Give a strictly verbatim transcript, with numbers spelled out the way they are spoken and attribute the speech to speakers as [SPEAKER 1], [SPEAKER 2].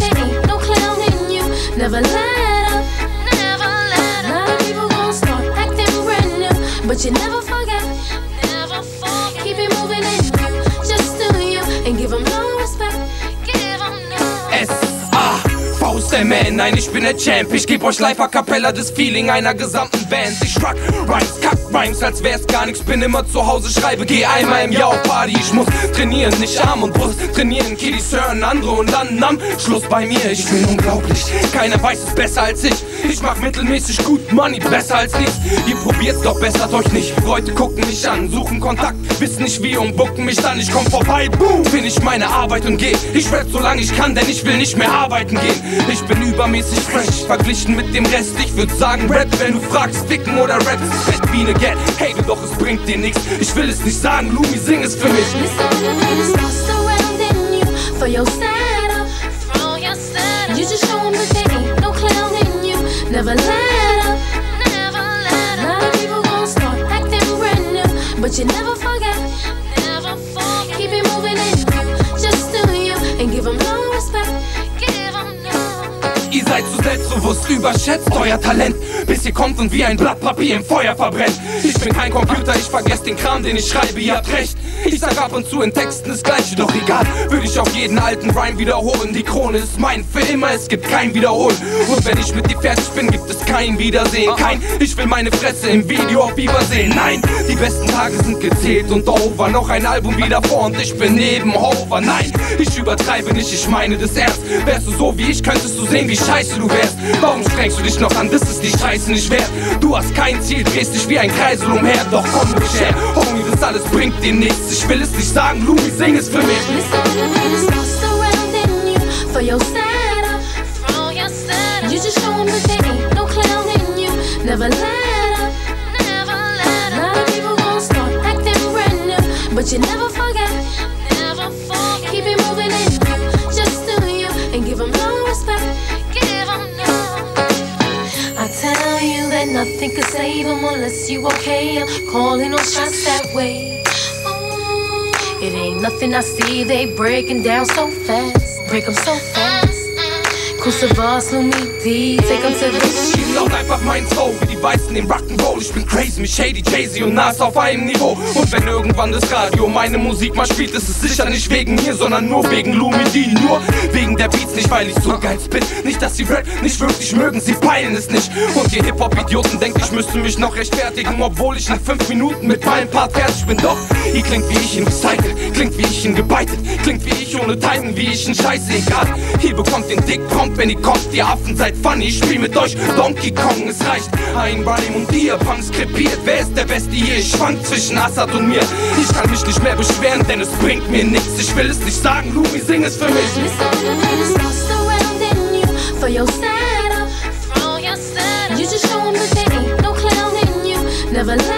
[SPEAKER 1] there ain't no clown in you. Never let up, never let up. A lot of people gon' start acting brand new, but you never forget, never forget. Keep it moving in you, just do you, and give them no respect. Give them no
[SPEAKER 2] S A Faust der Man, nein, ich bin der Champ. Ich geb euch live a cappella das Feeling einer gesamten Band. Ich rock Rhymes, kack Rhymes, als wär's gar nix. Bin immer zu Hause, schreibe, geh einmal im Jahr auf Party. Ich muss trainieren, nicht Arm und Brust trainieren. Kiddies hören andere und dann am Schluss bei mir. Ich bin unglaublich, keiner weiß es besser als ich. Ich mach mittelmäßig gut Money, besser als nichts. Ihr probiert's doch, bessert euch nicht. Leute gucken mich an, suchen Kontakt, wissen nicht wie und bucken mich dann. Ich komm vorbei, boom, finish meine Arbeit und geh. Ich rap so lange ich kann, denn ich will nicht mehr arbeiten gehen. Ich bin übermäßig fresh, verglichen mit dem Rest. Ich würd sagen Rap, wenn du fragst, ficken oder Rap ist fett wie ne Get. Hey, du doch, es bringt dir nix. Ich will es nicht sagen, Lumi, sing es für mich.
[SPEAKER 1] For your setup, throw your setup. You just show 'em that there ain't no clown in you. Never let up, never let up. A lot of people gon' start acting brand new, but you never forget, never forget. Keep it moving in you, just do you, and give 'em no respect. Give 'em no.
[SPEAKER 2] Ihr seid zu selbstbewusst, überschätzt euer Talent, bis ihr kommt und wie ein Blatt Papier im Feuer verbrennt. Ich bin kein Computer, ich vergesse den Kram, den ich schreibe, ihr habt recht. Ich sag ab und zu in Texten das Gleiche, doch egal, würde ich auf jeden alten Rhyme wiederholen. Die Krone ist mein für immer, es gibt kein Wiederholen. Und wenn ich mit dir fertig bin, gibt es kein Wiedersehen. Kein, ich will meine Fresse im Video auf Biber sehen. Nein, die besten Tage sind gezählt und over. Noch ein Album wieder vor und ich bin neben Hover. Nein, ich übertreibe nicht, ich meine das ernst. Wärst du so wie ich, könntest du sehen, wie scheiße du wärst. Warum strengst du dich noch an, das ist die Scheiße nicht wert. Du hast kein Ziel, drehst dich wie ein Kreisel umher. Doch komm ruhig her, Homie, das alles bringt dir nichts. Ich will es nicht sagen, Lumi, sing es für mich.
[SPEAKER 1] For your setup, throw your setup. You just show 'em that there ain't no clown in you. Never let up, never let up. A lot of people gon' start acting brand new, but you never forget, never forget. Keep it moving in you, just do you, and give 'em no respect. Give 'em no. I tell you that nothing could save 'em unless you okay. I'm calling all shots that way. It ain't nothing I see, they breaking down so fast. Break 'em so fast. Kusavas, Lumi D, take 'em to the street.
[SPEAKER 2] Ich laut einfach mein Flow, wie die Weißen im Rock'n'Roll. Ich bin crazy, mit Shady, Jay-Z und Nas auf einem Niveau. Und wenn irgendwann das Radio meine Musik mal spielt, ist es sicher nicht wegen mir, sondern nur wegen Lumi D. Nur wegen der Beats, nicht weil ich so geil spit. Nicht, dass sie Rap nicht wirklich mögen, sie peilen es nicht. Und ihr Hip-Hop-Idioten denkt, ich müsste mich noch rechtfertigen, obwohl ich in fünf Minuten mit meinem Part fertig bin. Doch, ihr klingt wie ich in Recycle, klingt wie ich in gebeitet, klingt wie ich ohne Timing, wie ich in Scheiße, egal. Ihr bekommt den Dick, kommt, wenn ihr kommt, ihr Affen seid funny. Ich spiel mit euch Donkey Kong, es reicht ein Rhyme und ihr Punks krepiert. Wer ist der Beste hier? Ich schwank zwischen Assad und mir. Ich kann mich nicht mehr beschweren, denn es bringt mir nichts. Ich will es nicht sagen, Lumi, sing es für mich.
[SPEAKER 1] For your setup, throw your setup. You just show 'em that there ain't no clown in you. Never let